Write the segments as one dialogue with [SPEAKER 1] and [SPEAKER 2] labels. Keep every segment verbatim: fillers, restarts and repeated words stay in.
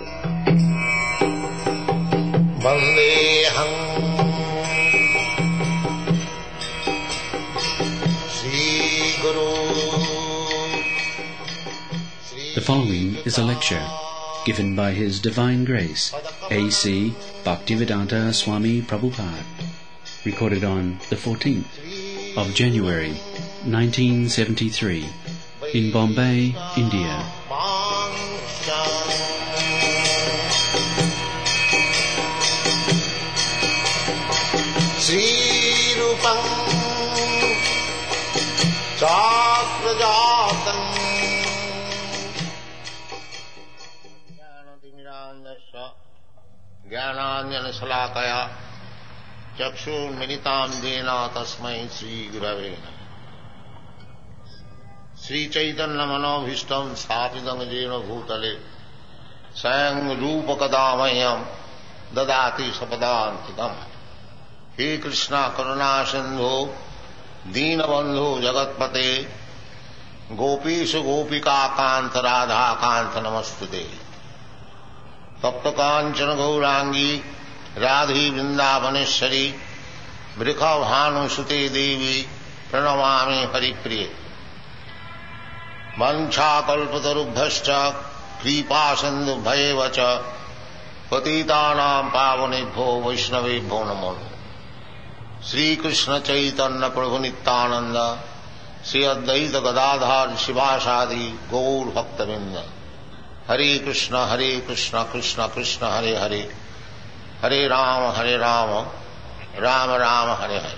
[SPEAKER 1] Vandeham Sri Guru.
[SPEAKER 2] The following is a lecture given by His Divine Grace, A C Bhaktivedanta Swami Prabhupada, recorded on the fourteenth of January, nineteen seventy-three, in Bombay, India.
[SPEAKER 1] Sri Rupam Chakrajatam Jnanatimirandasya Jnananjana Salakaya Chakshur Militam Jena Tasmai Sri Gurave Namaha. Sri Chaitanya Manobhishtam Sthapitam Jena Bhutale Swayam Rupa Kadamayam Dadati Sapadantikam. He Krishna Karuna Sindhu Dina Bandhu Jagatpate Gopishu Gopika Kanta Radha Kanta Namastute Tapta Kanchana Gaurangi Radhi Vrindavaneshwari Vrikha Bhanu Sute Devi Pranamami Haripriye Mancha Kalpatarubhascha Kripa Sindhu Bhayevacha Patitanam Pavanebho Vaishnavebho Namo. Sri Krishna Chaitanya Prabhu Nityananda Sri Advaita Gadadhar Shivasadi Gaur Bhaktavinda. Hare Krishna Hare Krishna Krishna Krishna Hare Hare Hare Rama Hare Rama Rama Rama Hare Hare.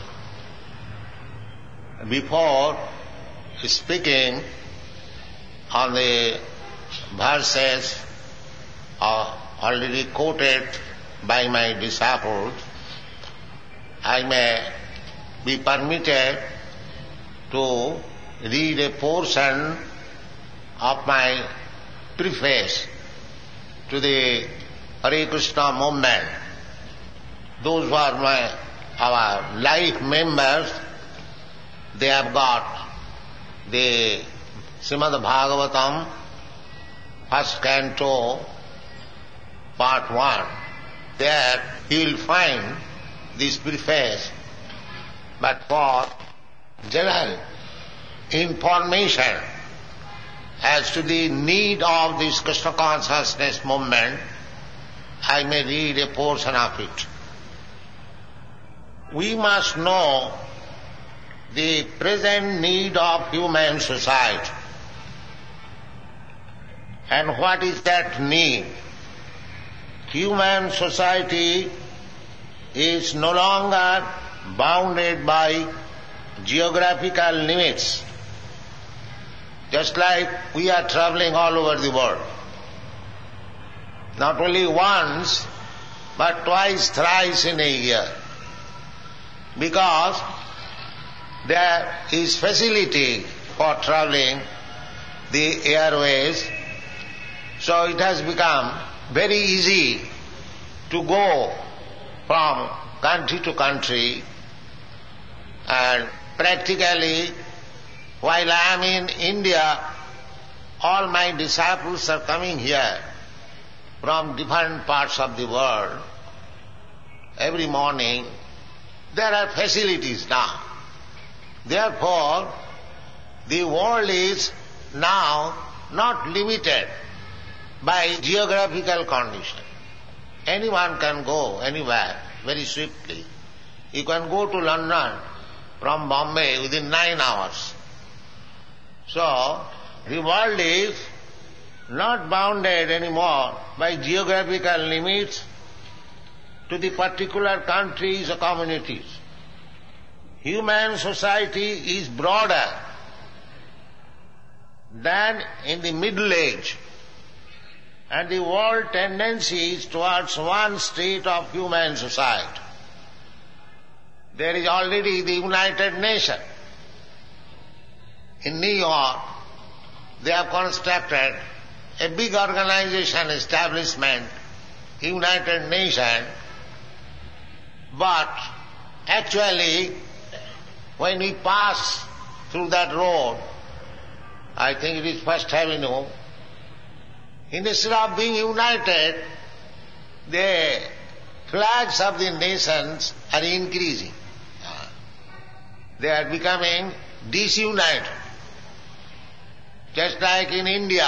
[SPEAKER 1] Before speaking on the verses already quoted by my disciples, I may be permitted to read a portion of my preface to the Hare Krishna movement. Those who are my, our life members, they have got the Srimad Bhagavatam, first canto, part one. There you will find this preface, but for general information as to the need of this Krishna consciousness movement, I may read a portion of it. We must know the present need of human society. And what is that need? Human society is no longer bounded by geographical limits, just like we are traveling all over the world. Not only once, but twice, thrice in a year. Because there is facility for traveling the airways, so it has become very easy to go from country to country, and practically while I am in India, all my disciples are coming here from different parts of the world. Every morning there are facilities now. Therefore, the world is now not limited by geographical condition. Anyone can go anywhere very swiftly. You can go to London from Bombay within nine hours. So, the world is not bounded anymore by geographical limits to the particular countries or communities. Human society is broader than in the Middle Age, and the world tendency is towards one state of human society. There is already the United Nations. In New York, they have constructed a big organization establishment, United Nations, but actually when we pass through that road, I think it is First Avenue, instead of being united, the flags of the nations are increasing. They are becoming disunited. Just like in India,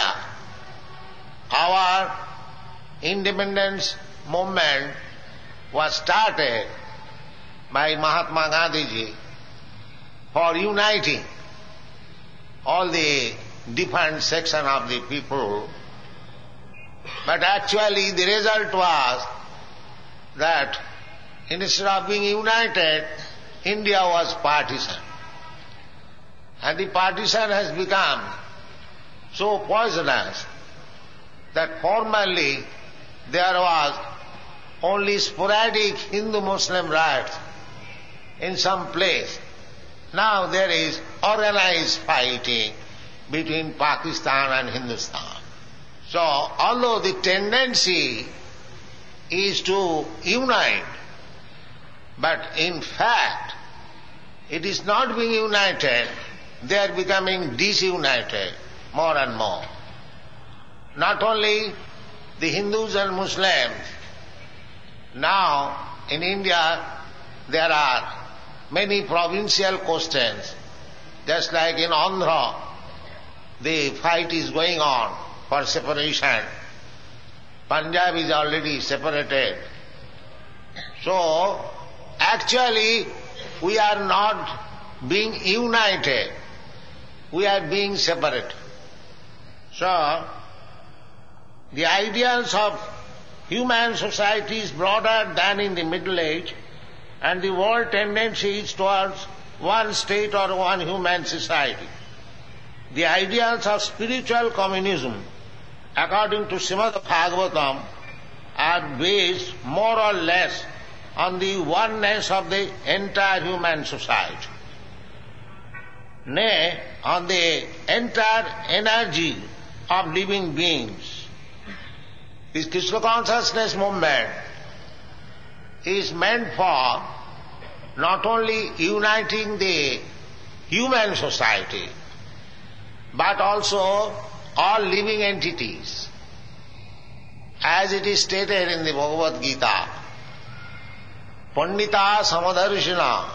[SPEAKER 1] our independence movement was started by Mahatma Gandhi for uniting all the different sections of the people. But actually the result was that instead of being united, India was partition. And the partition has become so poisonous that formerly there was only sporadic Hindu-Muslim riots in some place. Now there is organized fighting between Pakistan and Hindustan. So although the tendency is to unite, but in fact it is not being united, they are becoming disunited more and more. Not only the Hindus and Muslims, now in India there are many provincial questions, just like in Andhra the fight is going on for separation. Punjab is already separated. So actually we are not being united, we are being separated. So the ideals of human society is broader than in the Middle Age, and the world tendency is towards one state or one human society. The ideals of spiritual communism, according to Srimad Bhagavatam, are based more or less on the oneness of the entire human society. Nay, on the entire energy of living beings. This Krishna consciousness movement is meant for not only uniting the human society, but also all living entities. As it is stated in the Bhagavad Gita, Pandita Samadarshina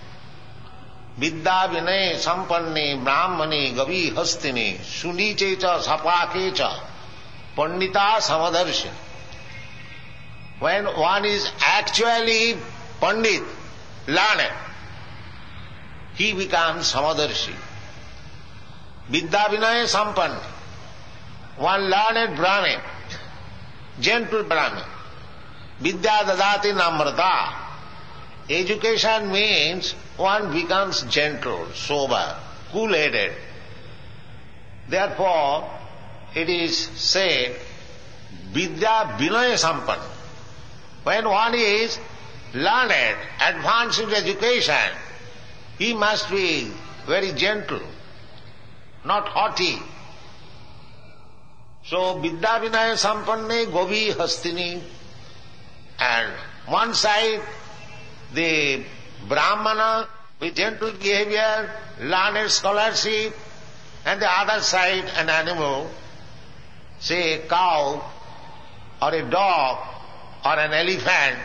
[SPEAKER 1] Vidya Vinay Sampanne Brahmane Gavi Hastine Sunichecha Sapakecha Pandita Samadarshina. When one is actually Pandit, learned, he becomes Samadarshi. Vidya Vinay Sampanne, one learned Brahmin, gentle Brahmin. Vidya Dadati Namrata. Education means one becomes gentle, sober, cool-headed. Therefore, it is said, Vidya Vinaya Sampanna. When one is learned, advanced in education, he must be very gentle, not haughty. So, Vidya Vinaya Sampanne Govi Hastini, and one side the Brahmana with gentle behavior, learned scholarship, and the other side an animal, say a cow or a dog or an elephant,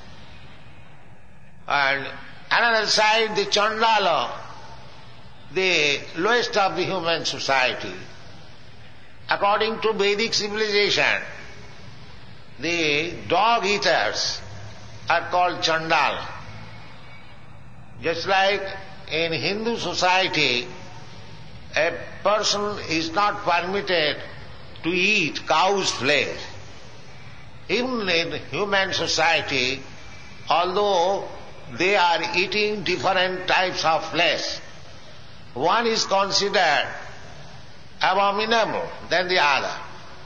[SPEAKER 1] and another side the Chandala, the lowest of the human society. According to Vedic civilization, the dog eaters are called Chandala. Just like in Hindu society, a person is not permitted to eat cow's flesh. Even in human society, although they are eating different types of flesh, one is considered abominable than the other.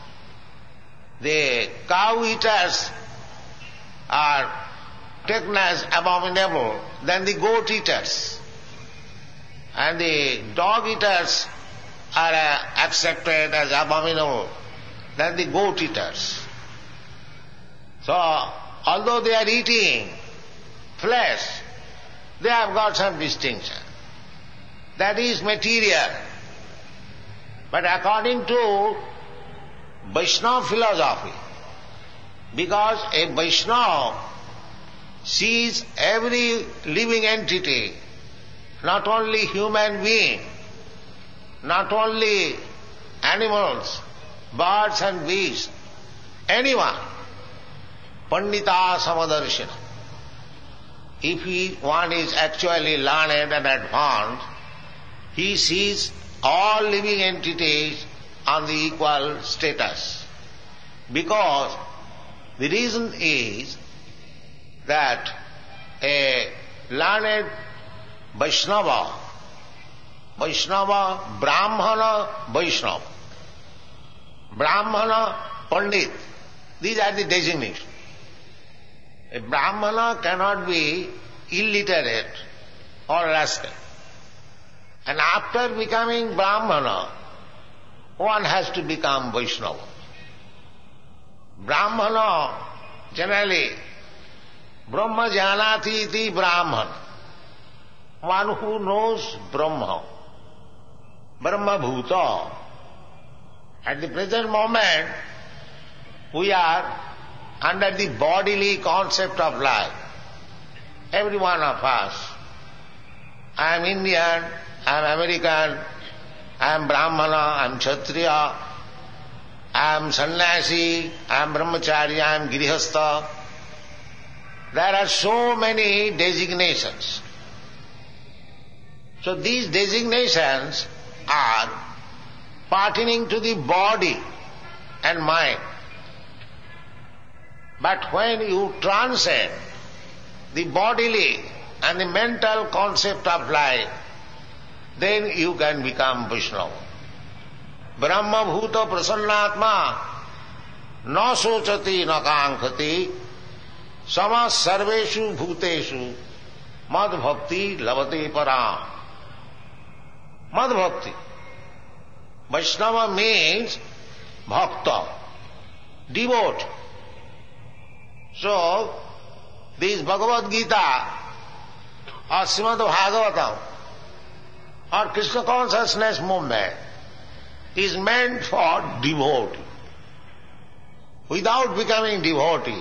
[SPEAKER 1] The cow eaters are taken as abominable than the goat eaters, and the dog eaters are uh, accepted as abominable than the goat eaters. So, although they are eating flesh, they have got some distinction. That is material. But according to Vaishnava philosophy. Because a Vaishnava sees every living entity, not only human being, not only animals, birds and beasts, anyone, Pandita Samadarshana. If he, one is actually learned and advanced, he sees all living entities on the equal status. Because the reason is that a learned Vaishnava, Vaishnava, Brahmana, Vaishnava, Brahmana, Pandit, these are the designations. A Brahmana cannot be illiterate or rascal. And after becoming Brahmana, one has to become Vaishnava. Brahmana, generally, Brahma janati iti Brahman, one who knows Brahma, Brahma Bhuta. At the present moment, we are under the bodily concept of life. Every one of us. I am Indian, I am American, I am Brahmana, I am Kshatriya, I am Sannyasi, I am Brahmachari, I am Girihastha. There are so many designations. So these designations are pertaining to the body and mind. But when you transcend the bodily and the mental concept of life, then you can become Vaishnava. Brahma bhuta prasannatma na sochati na kankhati sama sarveshu bhuteshu mad bhakti lavate param. Mad bhakti. Vaishnava means bhakta, devote. So, this Bhagavad Gita or Srimad Bhagavatam or Krishna consciousness movement is meant for devotee. Without becoming devotee,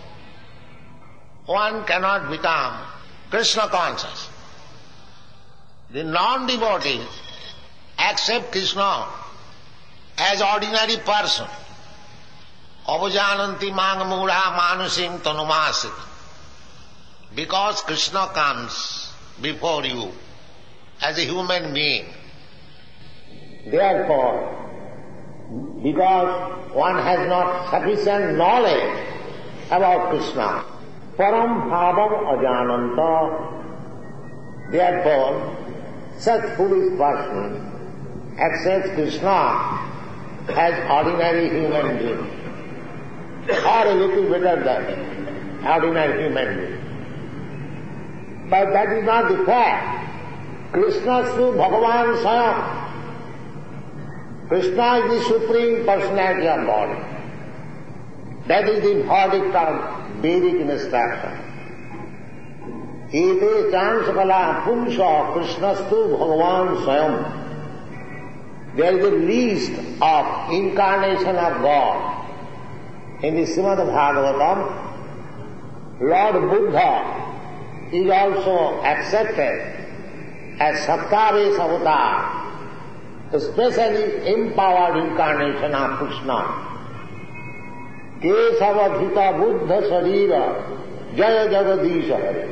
[SPEAKER 1] one cannot become Krishna conscious. The non-devotees accept Krishna as ordinary person. Avajananti mang mudha manusim tanumasit. Because Krishna comes before you as a human being. Therefore, because one has not sufficient knowledge about Krishna, param bhavam ajananta, therefore, such foolish person accepts Krishna as ordinary human being, or a little better than ordinary human being. But that is not the fact. Krishna is Bhagavan Swayam. Krishna is the Supreme Personality of God. That is the verdict of Vedic instruction. Ete chansakala pumsa Krishnastu Bhagavan Swayam. There is a list of incarnation of God. In the Srimad Bhagavatam, Lord Buddha is also accepted as Sattvavesh avatar, especially empowered incarnation of Krishna. Kesava Dhita Buddha Sarira Jaya Jagadisha Hare.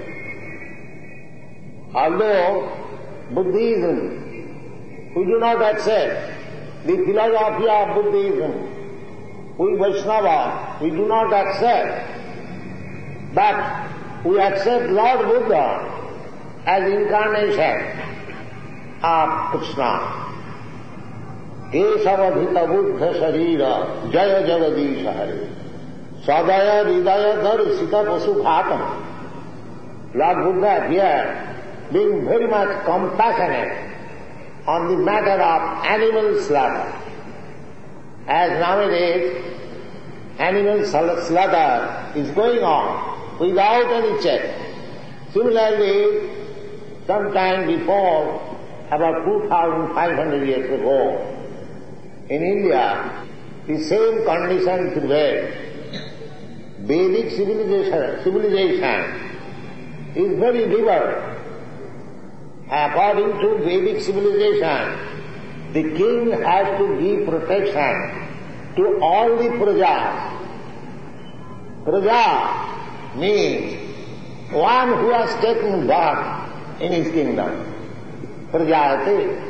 [SPEAKER 1] Although Buddhism, we do not accept the philosophy of Buddhism, we Vaishnava, we do not accept, but we accept Lord Buddha as incarnation of Krishna. Kesavadhita Buddha Sarira Jaya Jagadisha Hare. Sadaya Ridaya Darsita Pasukhatam. Lord Buddha here being very much compassionate on the matter of animal slaughter. As nowadays animal slaughter is going on without any check. Similarly, sometime before, about two thousand five hundred years ago, in India, the same condition prevailed. Vedic civilization, civilization is very different. According to Vedic civilization, the king has to give protection to all the prajas. Praja means one who has taken birth in his kingdom. Prajayate.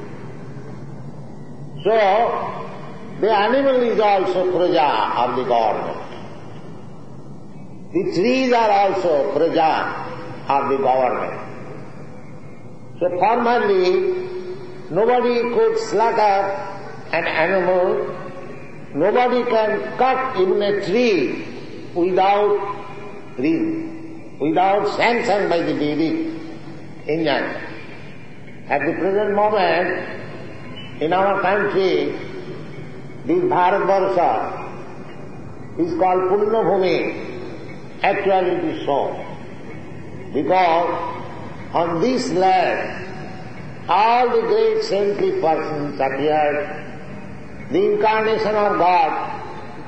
[SPEAKER 1] So, the animal is also praja of the government. The trees are also praja of the government. So formerly, nobody could slaughter an animal, nobody can cut even a tree without reason, without sanction by the Vedic injunction. At the present moment, in our country, this Bharatvarsha is called Punya Bhumi. Actually it is so. Because on this land, all the great saintly persons appeared, the incarnation of God,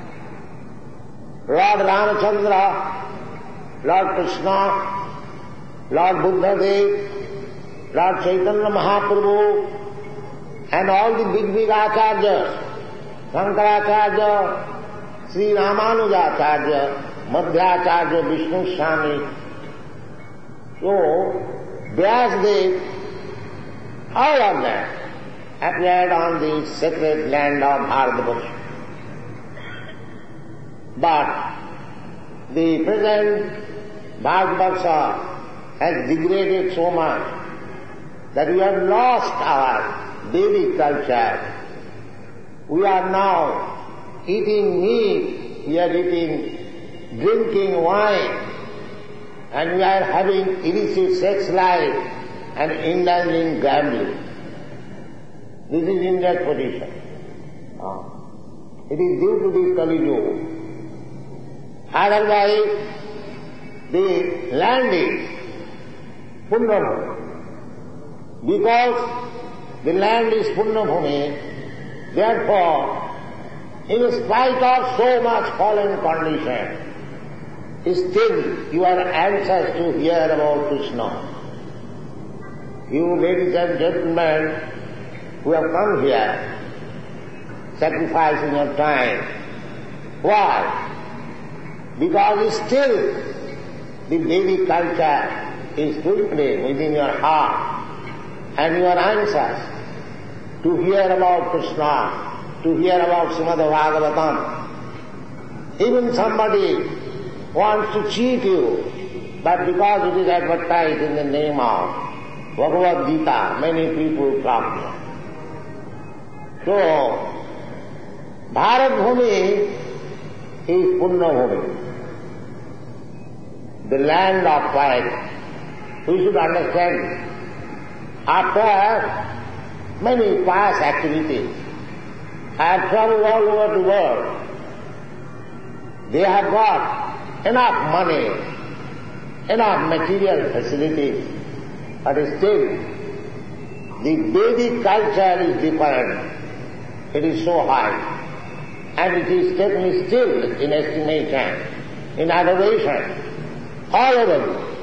[SPEAKER 1] Lord Ramachandra, Lord Krishna, Lord Buddha Dev, Lord Chaitanya Mahaprabhu, and all the big, big acharyas, Shankaracharya, Sri Ramanujacharya, Madhyacharya, Vishnu Swami. So, Vyasadeva, all of them appeared on the sacred land of Bharatvarsha. But the present Bharatvarsha has degraded so much that we have lost our Vedic culture. We are now eating meat, we are eating, drinking wine, and we are having illicit sex life and indulging gambling. This is India's position. It is due to this Kali Yuga. Otherwise, the land is Punya Bhumi. Because the land is Punya Bhumi, therefore, in spite of so much fallen condition, still you are anxious to hear about Krishna. You ladies and gentlemen who have come here, sacrificing your time. Why? Because still the Vedic culture is twinkling within your heart and you are anxious to hear about Krishna, to hear about Srimad Bhagavatam. Even somebody wants to cheat you, but because it is advertised in the name of Bhagavad Gita, many people come here. So, Bharat Bhumi is Punya Bhumi, the land of piety. We should understand this. After many past activities, I have traveled all over the world. They have got enough money, enough material facilities, but still the Vedic culture is different. It is so high, and it is taken still in estimation, in adoration, all over the world.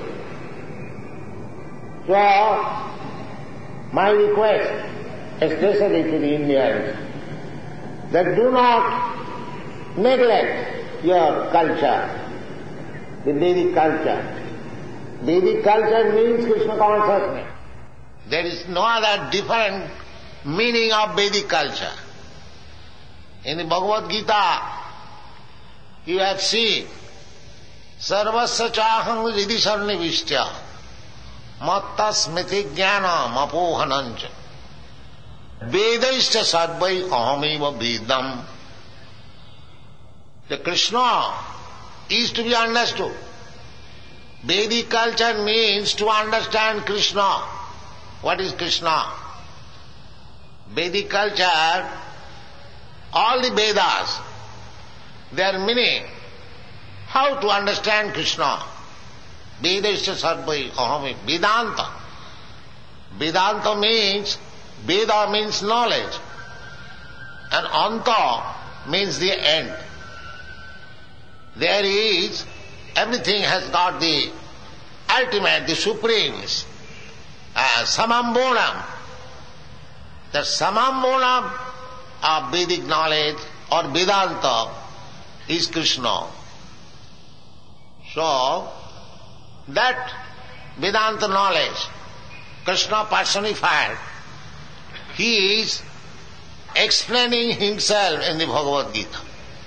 [SPEAKER 1] So, my request, especially to the Indians, that do not neglect your culture, the Vedic culture. Vedic culture means Krishna consciousness. There is no other different meaning of Vedic culture. In the Bhagavad Gita, you have seen, Sarvasya chaham ridhi sarnivishya, matta smriti jnana mapohanancha, vedaishta sadvai ahamiva vedam. The Krishna is to be understood. Vedic culture means to understand Krishna. What is Krishna? Vedic culture, all the Vedas, their meaning, how to understand Krishna. Vedasya sarvai ahami, Vedanta. Vedanta means, Veda means knowledge. And Anta means the end. There is, everything has got the ultimate, the supreme, uh, samam bonam. The samam bonam of Vedic knowledge or Vedanta is Krishna. So, that Vedanta knowledge, Krishna personified, he is explaining himself in the Bhagavad Gita.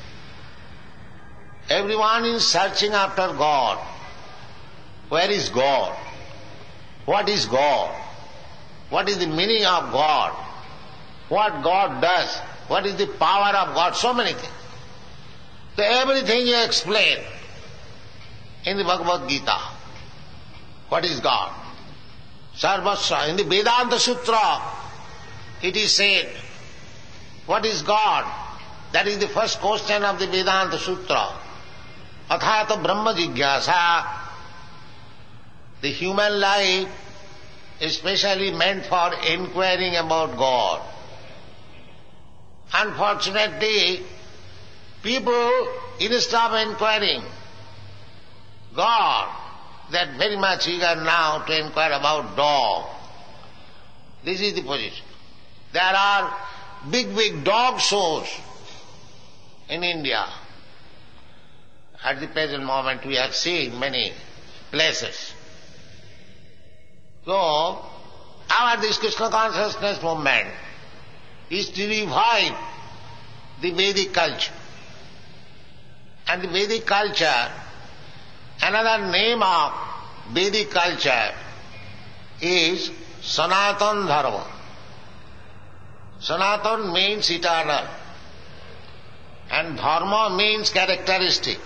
[SPEAKER 1] Everyone is searching after God. Where is God? What is God? What is the meaning of God? What God does? What is the power of God? So many things. So everything you explain in the Bhagavad Gita. What is God? Sarvasva. In the Vedanta Sutra, it is said, what is God? That is the first question of the Vedanta Sutra. Athata Brahma Jigyasa. The human life is specially meant for inquiring about God. Unfortunately, people, instead of inquiring God, they are very much eager now to inquire about dog. This is the position. There are big, big dog shows in India. At the present moment we have seen many places. So, our this Krishna consciousness movement is to revive the Vedic culture. And the Vedic culture, another name of Vedic culture is Sanatana Dharma. Sanatana means eternal and Dharma means characteristic.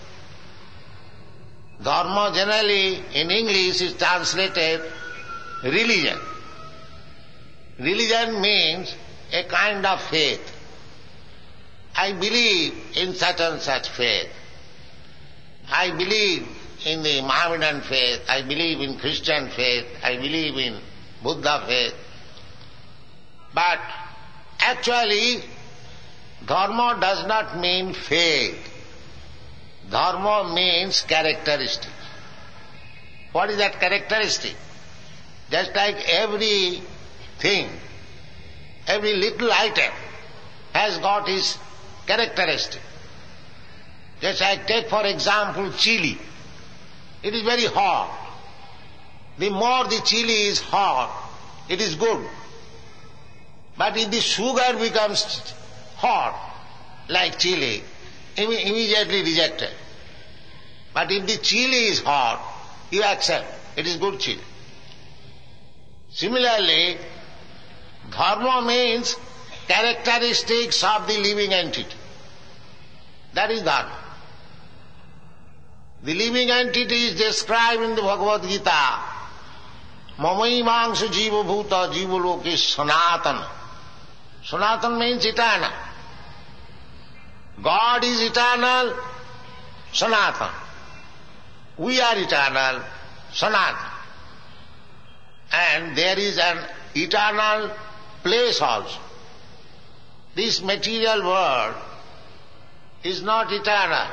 [SPEAKER 1] Dharma generally in English is translated religion. Religion means a kind of faith. I believe in such and such faith. I believe in the Mohammedan faith. I believe in Christian faith. I believe in Buddha faith. But actually, dharma does not mean faith. Dharma means characteristic. What is that characteristic? Just like every thing, every little item has got its characteristic. Just like take for example chili. It is very hot. The more the chili is hot, it is good. But if the sugar becomes hot, like chili, immediately rejected. But if the chili is hot, you accept. It is good chili. Similarly, dharma means characteristics of the living entity. That is dharma. The living entity is described in the Bhagavad Gita. Mamaimangsa jiva bhuta jiva loke sanatana. Sanatana means eternal. God is eternal, Sanatana. We are eternal, Sanatana. And there is an eternal place also. This material world is not eternal.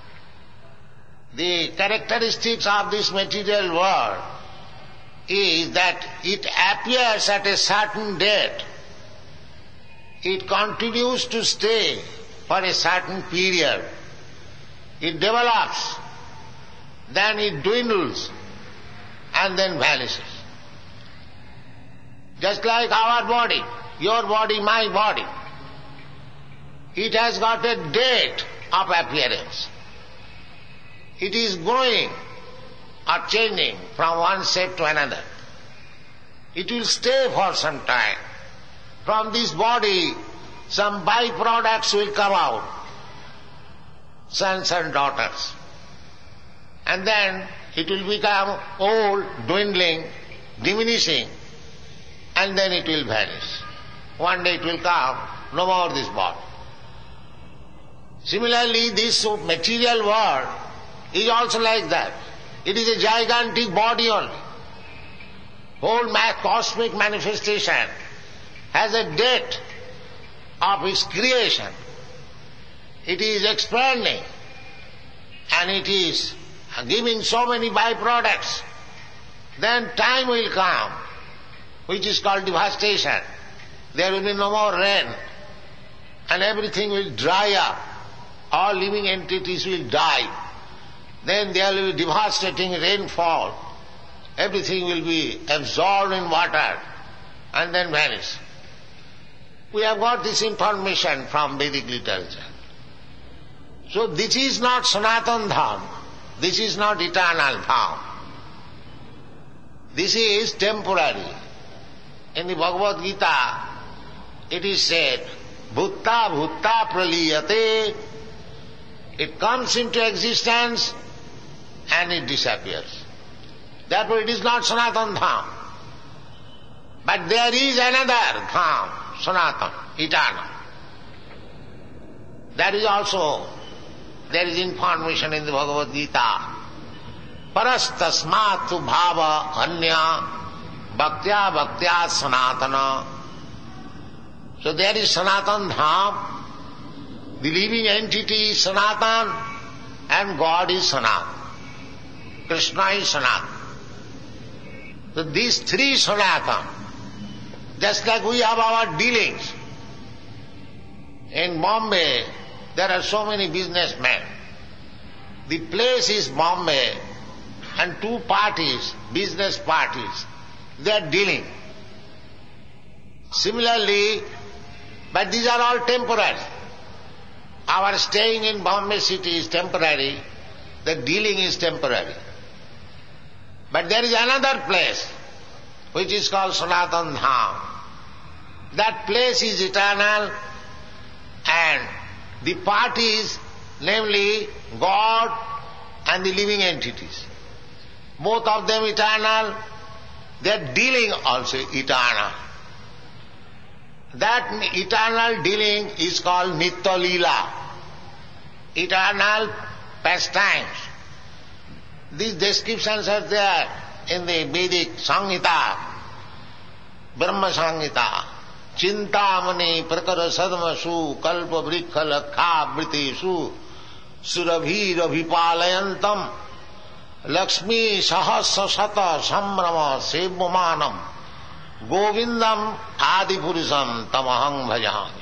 [SPEAKER 1] The characteristics of this material world is that it appears at a certain date. It continues to stay for a certain period. It develops, then it dwindles, and then vanishes. Just like our body, your body, my body, it has got a date of appearance. It is growing or changing from one shape to another. It will stay for some time. From this body, some byproducts will come out, sons and daughters. And then it will become old, dwindling, diminishing, and then it will vanish. One day it will come, no more this body. Similarly, this material world is also like that. It is a gigantic body only. Whole cosmic manifestation has a date of its creation. it is expanding and it is giving so many byproducts, then time will come, which is called devastation. There will be no more rain, and everything will dry up. All living entities will die. Then there will be devastating rainfall. Everything will be absorbed in water and then vanish. We have got this information from Vedic literature. So this is not Sanatana Dham. This is not eternal Dham. This is temporary. In the Bhagavad Gita, it is said, Bhutta Bhutta Praliyate. It comes into existence and it disappears. Therefore it is not Sanatana Dham. But there is another Dham, Sanatana, eternal. That is also, there is information in the Bhagavad Gita. Parastasmatu bhava anya bhaktya bhaktya sanatana. So there is Sanatana Dham, the living entity is Sanatana, and God is Sanatana. Krishna is Sanatana. So these three Sanatana, just like we have our dealings. In Bombay, there are so many businessmen. The place is Bombay, and two parties, business parties, they are dealing. Similarly, but these are all temporary. Our staying in Bombay city is temporary, the dealing is temporary. But there is another place which is called Sanatana Dham. That place is eternal, and the parties, namely God and the living entities, both of them eternal, their dealing also eternal. That eternal dealing is called Nitya Leela, eternal pastimes. These descriptions are there in the Vedic Samhita, Brahma Samhita. Chintamani prakara sadmasu kalpa vrikha lakha vritesu surabhira vipalayantam lakshmi sahasra sata samrama sevvamanam govindam adipurusam tamahang bhajami.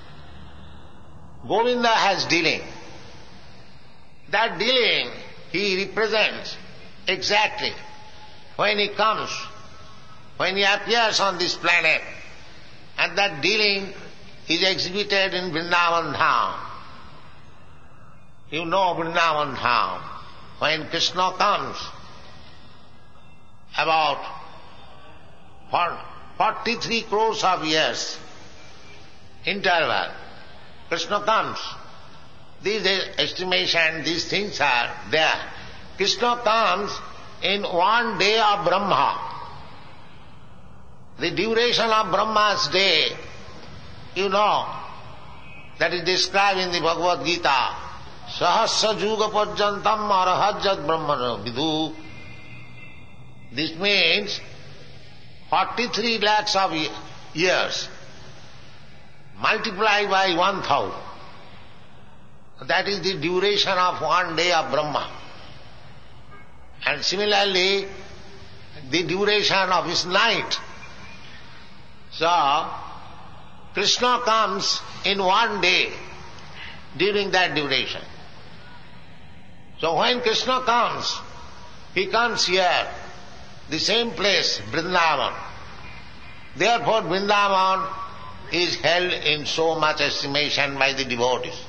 [SPEAKER 1] Govinda has dealing. That dealing he represents exactly when he comes, when he appears on this planet. And that dealing is exhibited in Vrindavan Dham. You know Vrindavan Dham. When Krishna comes, about forty-three crores of years interval, Krishna comes. These estimation, these things are there. Krishna comes in one day of Brahma. The duration of Brahma's day, you know, that is described in the Bhagavad Gita. Sahasra juga parjantam arahajat brahmana vidu. This means forty-three lakhs of years multiplied by one thousand. That is the duration of one day of Brahma. And similarly, the duration of his night. So, Krishna comes in one day during that duration. So when Krishna comes, he comes here, the same place, Vrindavan. Therefore Vrindavan is held in so much estimation by the devotees.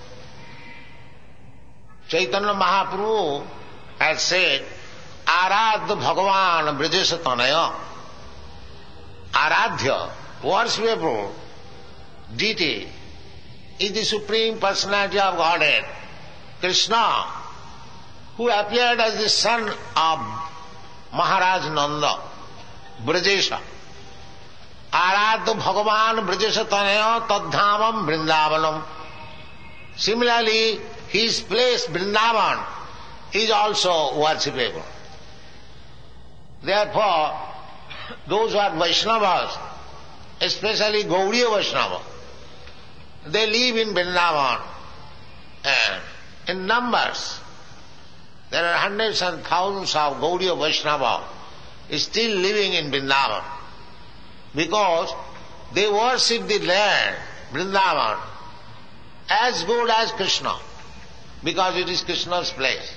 [SPEAKER 1] Chaitanya Mahaprabhu has said, Aradha Bhagavan Brajesha Tanaya. Aradhya, worshipable deity, is the Supreme Personality of Godhead, Krishna, who appeared as the son of Maharaj Nanda, Brajesha. Aradha Bhagavan Brajesha Tanaya Taddhamam Vrindavanam. Similarly, his place, Vrindavan, is also worshipable. Therefore, those who are Vaishnavas, especially Gaudiya Vaishnava, they live in Vrindavan and in numbers. There are hundreds and thousands of Gaudiya Vaishnava still living in Vrindavan because they worship the land, Vrindavan, as good as Krishna, because it is Krishna's place.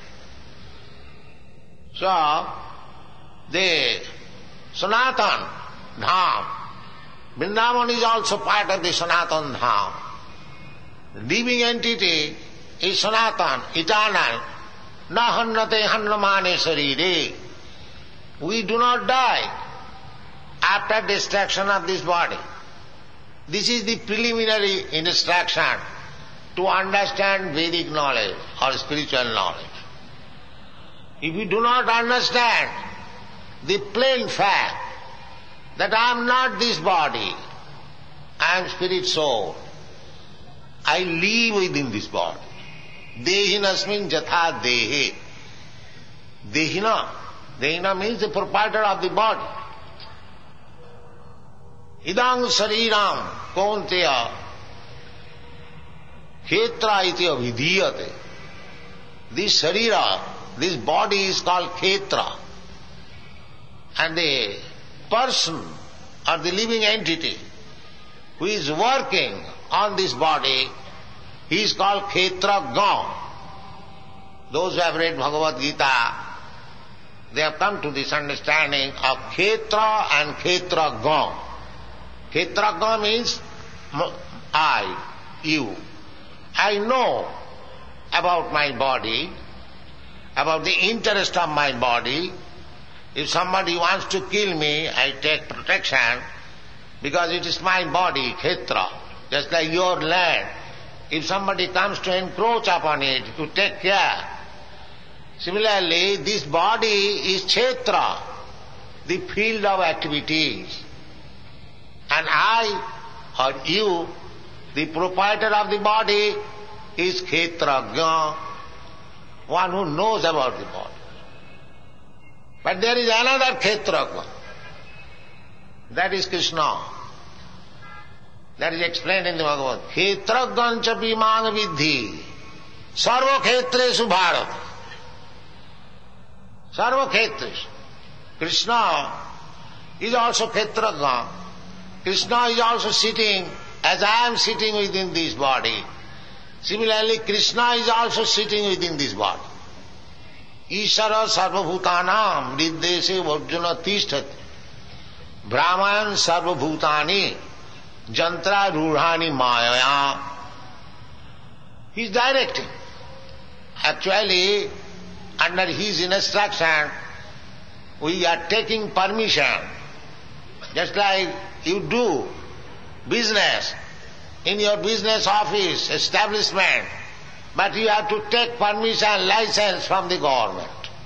[SPEAKER 1] So, the Sanatan Dham, Vrindavan is also part of the Sanatan Dham. The living entity is Sanatan, eternal. Na hannate hannamane sarire. We do not die after destruction of this body. This is the preliminary instruction to understand Vedic knowledge or spiritual knowledge. If you do not understand the plain fact that I am not this body, I am spirit soul, I live within this body. Dehinasmin jatha dehe. Dehina. Dehina means the proprietor of the body. Idang sariram konteya khetra iti avidhiyate. This sarira, this body is called khetra. And the person or the living entity who is working on this body, he is called Khetra Gam. Those who have read Bhagavad Gita, they have come to this understanding of Khetra and Khetra Gam. Khetra Gam means I, you. I know about my body, about the interest of my body. If somebody wants to kill me, I take protection because it is my body, Khetra, just like your land. If somebody comes to encroach upon it, you take care. Similarly, this body is Kshetra, the field of activities. And I, or you, the proprietor of the body, is Khetragya, one who knows about the body. But there is another Khetragya. That is Krishna. That is explained in the Bhagavad. Khetragyancha bimang vidhi. Sarva khetresu bharata. Sarva khetresu. Krishna is also Khetragya. Krishna is also sitting as I am sitting within this body. Similarly, Krishna is also sitting within this body. Ishara sarvabhutanam niddese varjuna tishtati. Brahman sarvabhutani jantra rudhani mayaya. He is directing. Actually, under his instruction, we are taking permission. Just like you do business in your business office, establishment, but you have to take permission, license from the government.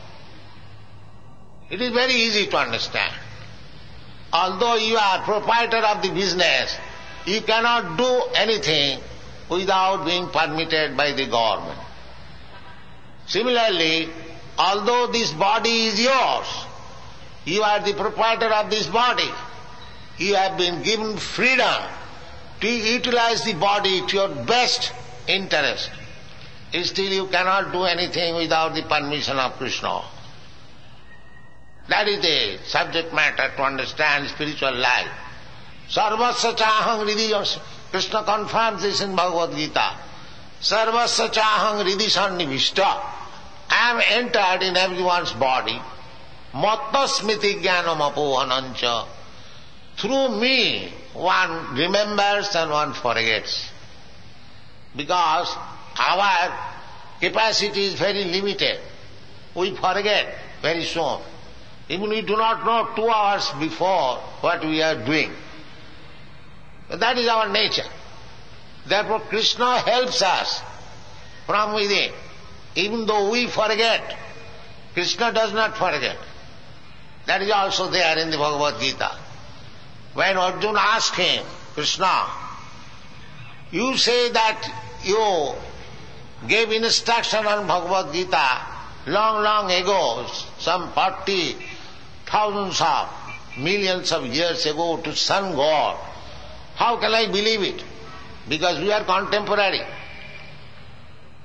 [SPEAKER 1] It is very easy to understand. Although you are proprietor of the business, you cannot do anything without being permitted by the government. Similarly, although this body is yours, you are the proprietor of this body, you have been given freedom to utilize the body to your best interest. Still you cannot do anything without the permission of Krishna. That is the subject matter to understand spiritual life. Sarvasya chahang hridhi. Krishna confirms this in Bhagavad Gita. Sarvasya chahang hridhi sannivishta. I am entered in everyone's body. Matta smiti jnanam apohanancha. Through me, one remembers and one forgets. Because our capacity is very limited. We forget very soon. Even we do not know two hours before what we are doing. That is our nature. Therefore Krishna helps us from within. Even though we forget, Krishna does not forget. That is also there in the Bhagavad Gita. When Arjuna asked him, Krishna, you say that you gave instruction on Bhagavad Gita long, long ago, some forty thousands of millions of years ago to sun God. How can I believe it? Because we are contemporary.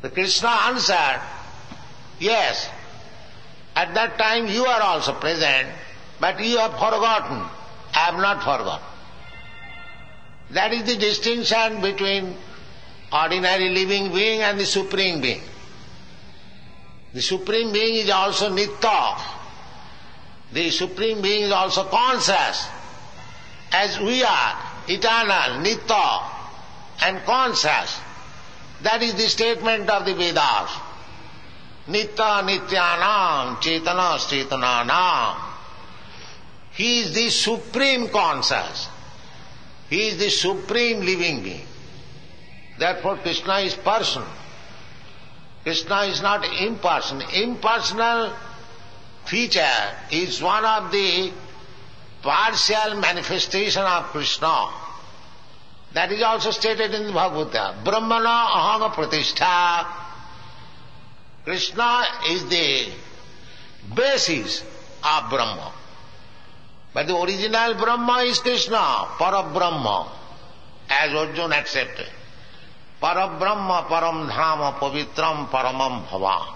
[SPEAKER 1] The Krishna answered, yes, at that time you are also present, but you have forgotten. I have not forgotten. That is the distinction between ordinary living being and the Supreme Being. The Supreme Being is also Nitya. The Supreme Being is also conscious, as we are, eternal, Nitya, and conscious. That is the statement of the Vedas. Nitya Nityanam Chetana Chetananam. He is the Supreme Conscious. He is the Supreme Living Being. Therefore Krishna is person. Krishna is not impersonal. Impersonal feature is one of the partial manifestation of Krishna. That is also stated in the Bhagavata. Brahmana aham pratishtha. Krishna is the basis of Brahma. But the original Brahma is Krishna, Parabrahma, as Arjuna accepted. Parabrahma param dhama pavitram paramam bhava.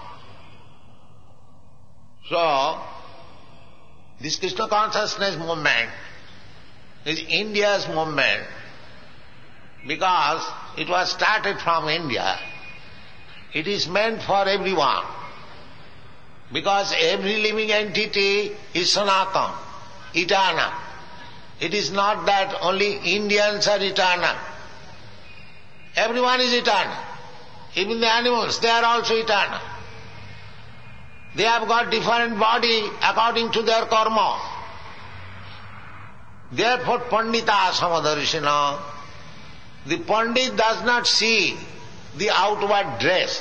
[SPEAKER 1] So, this Krishna consciousness movement is India's movement because it was started from India. It is meant for everyone because every living entity is Sanatana, eternal. It is not that only Indians are eternal. Everyone is eternal. Even the animals, they are also eternal. They have got different body according to their karma. Therefore, Pandita Samadarshina, the Pandit does not see the outward dress.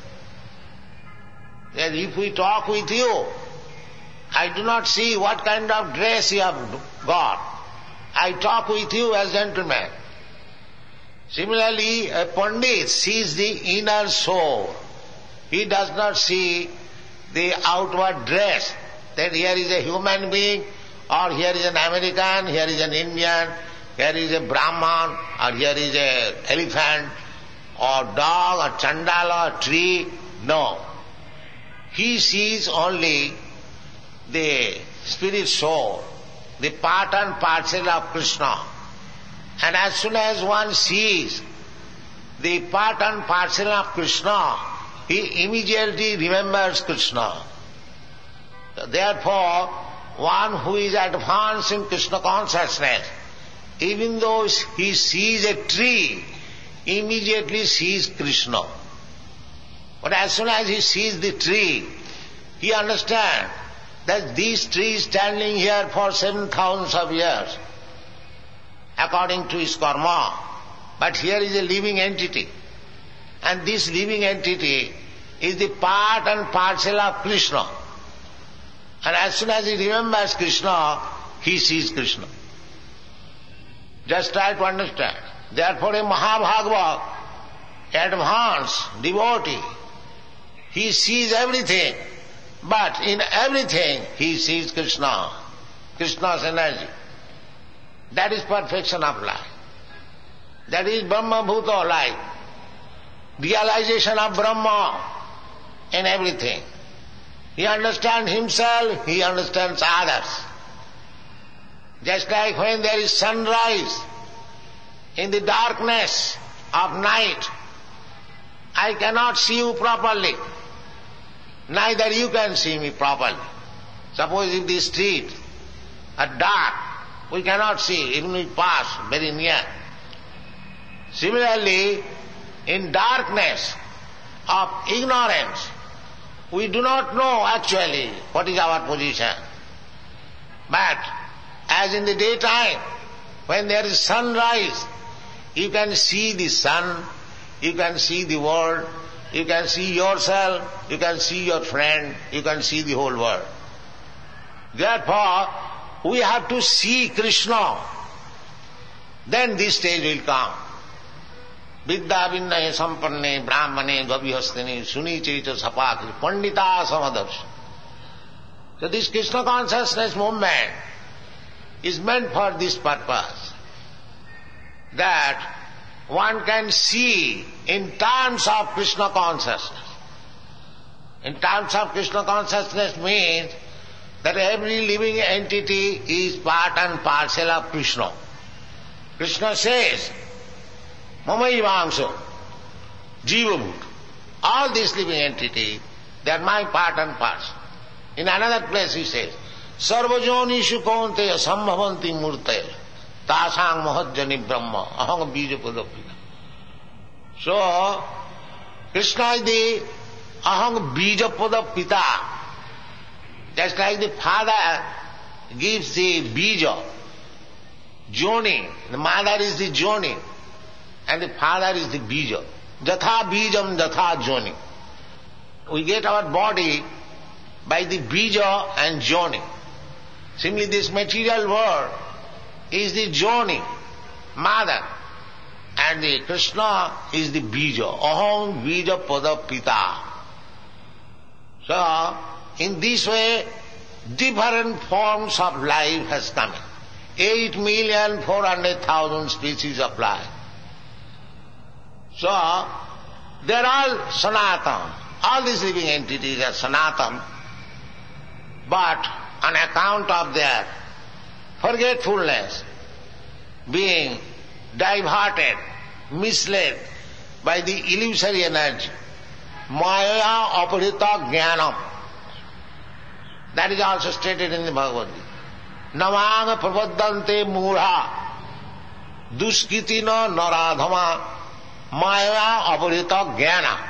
[SPEAKER 1] And if we talk with you, I do not see what kind of dress you have got. I talk with you as gentlemen. Similarly, a Pandit sees the inner soul. He does not see the outward dress, that here is a human being, or here is an American, here is an Indian, here is a Brahman, or here is an elephant, or dog, or chandala, or tree. No. He sees only the spirit soul, the part and parcel of Krishna. And as soon as one sees the part and parcel of Krishna, he immediately remembers Krishna. Therefore, one who is advanced in Krishna consciousness, even though he sees a tree, immediately sees Krishna. But as soon as he sees the tree, he understands that this tree is standing here for seven thousands of years, according to his karma. But here is a living entity. And this living entity is the part and parcel of Krishna. And as soon as he remembers Krishna, he sees Krishna. Just try to understand. Therefore a Mahabhagavat, advanced devotee, he sees everything, but in everything he sees Krishna, Krishna's energy. That is perfection of life. That is Brahma Bhuta life. Realization of Brahma in everything. He understands himself, he understands others. Just like when there is sunrise, in the darkness of night, I cannot see you properly. Neither you can see me properly. Suppose if the street are dark, we cannot see, even we pass very near. Similarly, in darkness of ignorance, we do not know actually what is our position. But as in the daytime, when there is sunrise, you can see the sun, you can see the world, you can see yourself, you can see your friend, you can see the whole world. Therefore, we have to see Krishna. Then this stage will come. Vidya vinnaye sampanne brahmane gavihastane suni chaita sapakri pandita samadarsh. So this Krishna consciousness movement is meant for this purpose, that one can see in terms of Krishna consciousness. In terms of Krishna consciousness means that every living entity is part and parcel of Krishna. Krishna says, Mamaivangsho, Jivabhut. All these living entities, they are my part and parcel. In another place he says, Sarvajonishu kaunteya sambhavanti murtaya tasang mahajjani brahma aham bijapadapika. So, Krishna is the aham bijapadapita. Just like the father gives the bija, joni, the mother is the joni, and the father is the bija. Jatha bijam jatha joni. We get our body by the bija and joni. Simply this material world is the joni, mother, and the Krishna is the bija. Aham bija pada pita. So, in this way, different forms of life has come in. Eight million four hundred thousand species of life. So, they are all Sanatan. All these living entities are Sanatan, but on account of their forgetfulness, being diverted, misled by the illusory energy, Maya aparita jnanam. That is also stated in the Bhagavad Gita. Namanga pravaddante mudha duskitina naradhama Maya aparita jnana.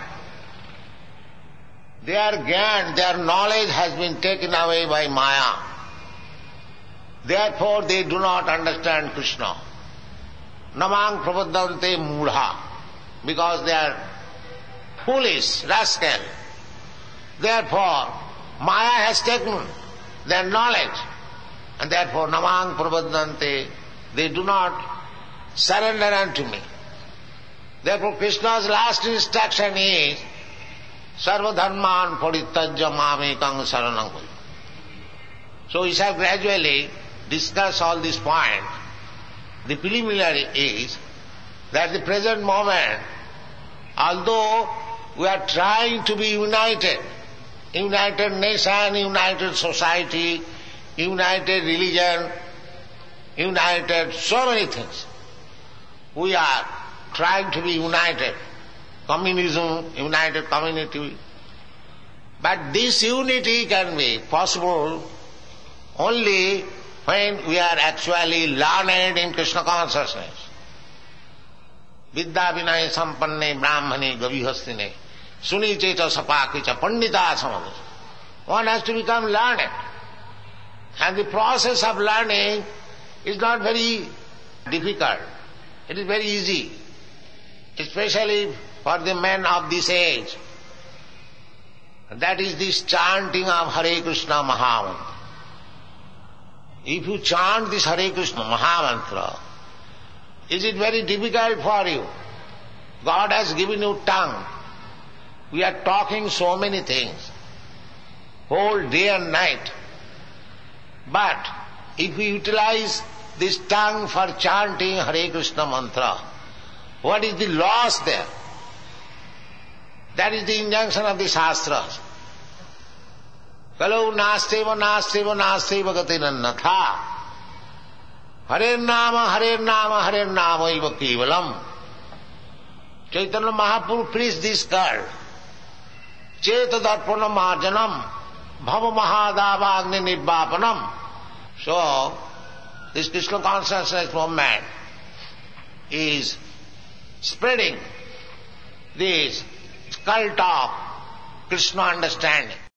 [SPEAKER 1] Their jnana, their knowledge has been taken away by Maya. Therefore they do not understand Krishna. Namang pravaddante mudha, because they are foolish, rascal. Therefore, Maya has taken their knowledge, and therefore namang pravaddante, they do not surrender unto me. Therefore Krishna's last instruction is sarva dharman parityajya mamekang saranam bhaja. So we shall gradually discuss all these points. The preliminary is that the present moment, although we are trying to be united, united nation, united society, united religion, united so many things, we are trying to be united. Communism, united community. But this unity can be possible only when we are actually learned in Krishna consciousness. Vidya vinaya sampanne brahmane gavihastine suni cheta sapakicha pandita samadhi. One has to become learned. And the process of learning is not very difficult. It is very easy. Especially for the men of this age. That is this chanting of Hare Krishna Mahamantra. If you chant this Hare Krishna Mahamantra, is it very difficult for you? God has given you tongue. We are talking so many things, whole day and night. But if we utilize this tongue for chanting Hare Krishna Mantra, what is the loss there? That is the injunction of the Shastras. Kalau nasteva nasteva nasteva gatinannatha Hare Nama Hare Nama Hare Nama iva kevalam. Chaitanya Mahaprabhu preached this call. Cheta darpana marjanam bhava mahadava agni nirvapanam. So, this Krishna consciousness movement is spreading this cult of Krishna understanding.